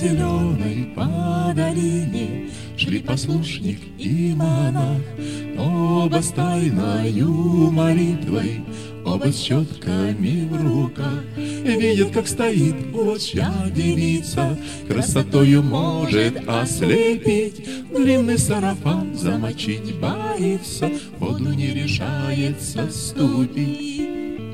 зеленой по долине шли послушник и монах, оба с тайною молитвой, оба с четками в руках. Видят, как стоит отчья девица, красотою может ослепить. Длинный сарафан замочить боится, воду не решается ступить.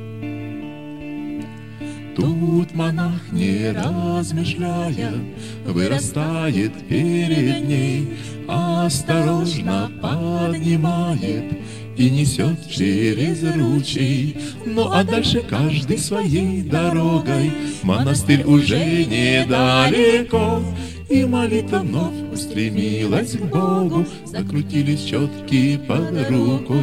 Тут монах, не размышляя, вырастает перед ней, осторожно поднимает и несет через ручей. Ну а дальше каждый своей дорогой, монастырь уже недалеко. И молитва вновь устремилась к Богу, закрутились четки под рукой.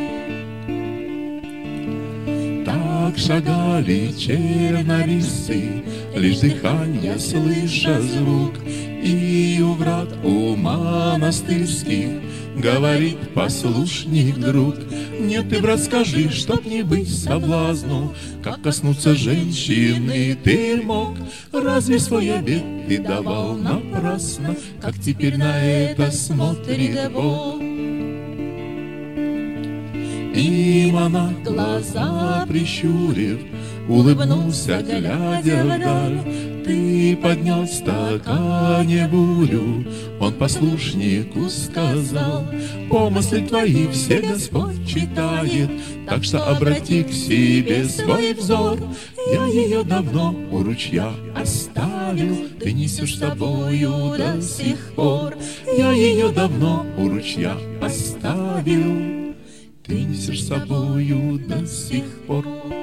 Так шагали чернорисцы, лишь дыхание слыша звук, и у врат у монастырских говорит послушник друг: нет, ты, брат, скажи, чтоб не быть соблазну, как коснуться женщины ты мог? Разве свой обет ты давал напрасно, как теперь на это смотрит Бог? И монах, глаза прищурив, улыбнулся, глядя вдаль. Ты поднял в стакане бурю, он послушнику сказал: помысли твои все Господь читает, так что обрати к себе свой взор. Я ее давно у ручья оставил, ты несешь с собою до сих пор. Я ее давно у ручья оставил, ты несешь с собою до сих пор.